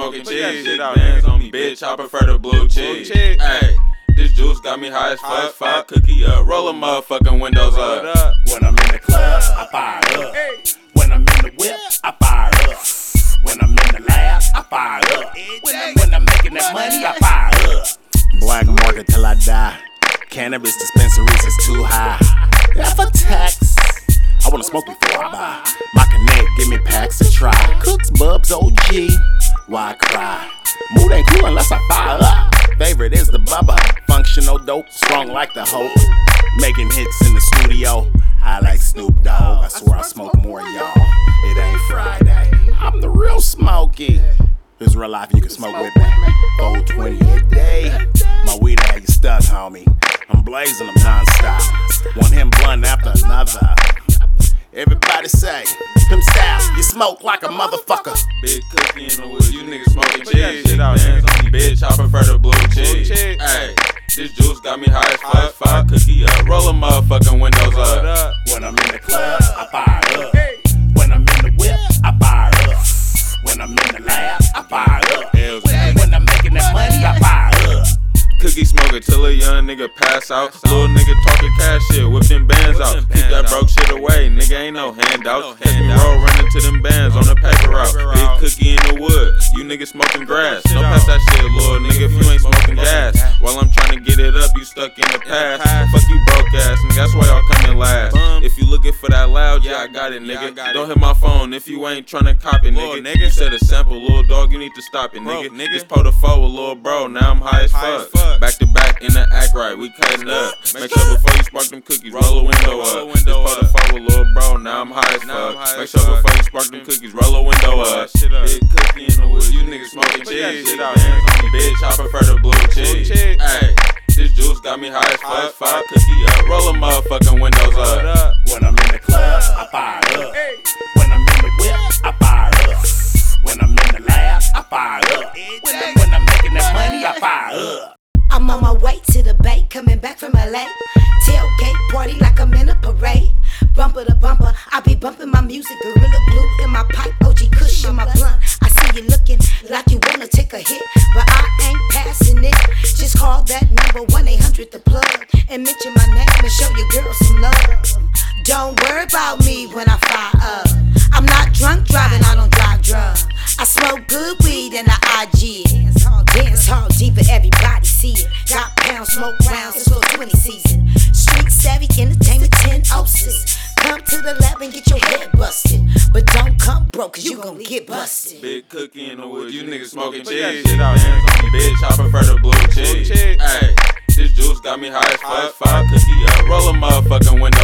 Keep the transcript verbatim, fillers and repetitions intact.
smoking cheese. Shit out hands on me, bitch. I prefer the blue cheese. Ayy, this juice got me high as fuck. Fire cookie up, roll a motherfucking windows up. When I'm in the club, I fire up. When I'm in the whip, I fire up. When I'm in the lab, I fire up. When I'm, when I'm making that money, I fire up. Black market till I die. Cannabis dispensaries is too high. F a tax. I wanna smoke before I buy. My connect, give me packs to try. Cooks, Bubs, O G. Why cry? Mood ain't cool unless I fire up. Favorite is the Bubba. Functional dope, strong like the Hope. Making hits in the studio. I like Snoop Dogg. I swear I smoke more, y'all. It ain't Friday. I'm the real Smokey. This is real life, you can smoke with me. four twenty a day. My weed had you stuck, homie. I'm blazing them non-stop. One him blunt after another. Everybody say, Pimp Style, you smoke like a motherfucker. Big cookie in the wood, you niggas smoking cheese. Shit out hands on me, bitch. I prefer the blue cheese. Ayy, this juice got me high as fuck. Fire cookie up, roll a motherfucking windows up. When I'm in the club, I fire up. When I'm in the whip, I fire up. When I'm in the lab, I fire up. When I'm making that money, I fire up. Cookie smoker till a young nigga pass out. Little nigga talking cash shit, whip them bands out. Keep that broke shit away, nigga ain't no handout. Catch me roll running to them bands on the paper route. Big cookie in the wood, you niggas smoking grass. Don't pass that shit, little nigga, if you ain't smoking gas. While I'm trying to get it up, you stuck in the past. Fuck you broke ass, nigga, that's why y'all coming last. If you looking for that loud, yeah, I got it, nigga. Don't hit my phone if you ain't trying to cop it, nigga. You said a sample, little dog, you need to stop it, nigga. Just po the foe with little bro, now I'm high as fuck. Back to back in the act right, we cutting up. Make sure before you spark them cookies, roll a window up. Just po the foe with little bro, now I'm high as fuck. Make sure before you spark them cookies, roll a window up. Big cookie in the wood, you niggas smoking cheese. Shit out hands on me, bitch, I prefer the blue cheese. Ayy, this juice got me high as fuck. Fire cookie up, roll a motherfucking windows up. When I'm in the club, I fire up. When I'm in the whip, I fire up. When I'm in the lab, I fire up. When I'm, when I'm making that money, I fire up. I'm on my way to the bay, coming back from L A. Tailgate party like I'm in a parade. Bumper to bumper, I be bumping my music. Gorilla glue in my pipe, O G Kush in my blunt. I see you looking like you wanna take a hit, but I ain't passing it. Just call that number one eight hundred the plug and mention my name and show your girl some love. Don't worry about me when I fire up. I'm not drunk driving, I don't drive drugs. I smoke good weed and I I G it. Dance hall deep but everybody see it. Got pounds, smoke rounds, it's for twenty season. Street savvy, entertainment, ten osis. Come to the lab and get your head busted. But don't come broke, cause you gon' get busted. Big cookie in the wood, you niggas smoking cheese. Shit out hands on me, bitch, I prefer the blue cheese. Ayy, this juice got me high as fuck. Fire cookie up, roll a motherfucking window.